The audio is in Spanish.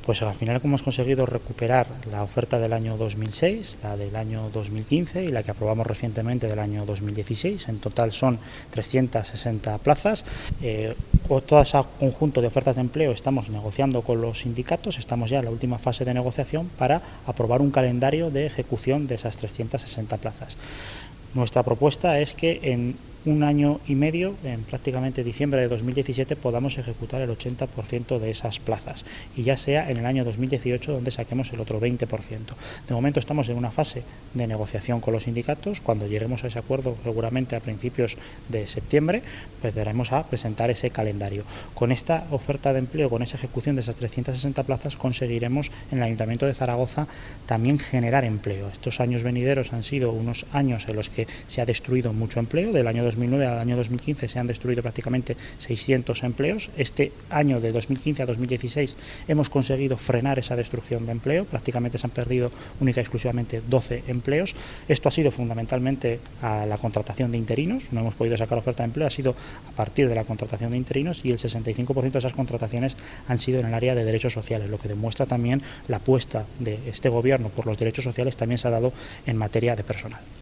Pues al final hemos conseguido recuperar la oferta del año 2006, la del año 2015 y la que aprobamos recientemente del año 2016. En total son 360 plazas. Todo ese conjunto de ofertas de empleo estamos negociando con los sindicatos, estamos ya en la última fase de negociación para aprobar un calendario de ejecución de esas 360 plazas. Nuestra propuesta es que en un año y medio, en prácticamente diciembre de 2017, podamos ejecutar el 80% de esas plazas y ya sea en el año 2018 donde saquemos el otro 20%. De momento estamos en una fase de negociación con los sindicatos. Cuando lleguemos a ese acuerdo, seguramente a principios de septiembre, empezaremos a presentar ese calendario. Con esta oferta de empleo, con esa ejecución de esas 360 plazas, conseguiremos en el Ayuntamiento de Zaragoza también generar empleo. Estos años venideros han sido unos años en los que se ha destruido mucho empleo. Del año 2009 al año 2015 se han destruido prácticamente 600 empleos. Este año de 2015 a 2016 hemos conseguido frenar esa destrucción de empleo. Prácticamente se han perdido única y exclusivamente 12 empleos. Esto ha sido fundamentalmente a la contratación de interinos. No hemos podido sacar oferta de empleo, ha sido a partir de la contratación de interinos, y el 65% de esas contrataciones han sido en el área de derechos sociales, lo que demuestra también la apuesta de este gobierno por los derechos sociales también se ha dado en materia de personal.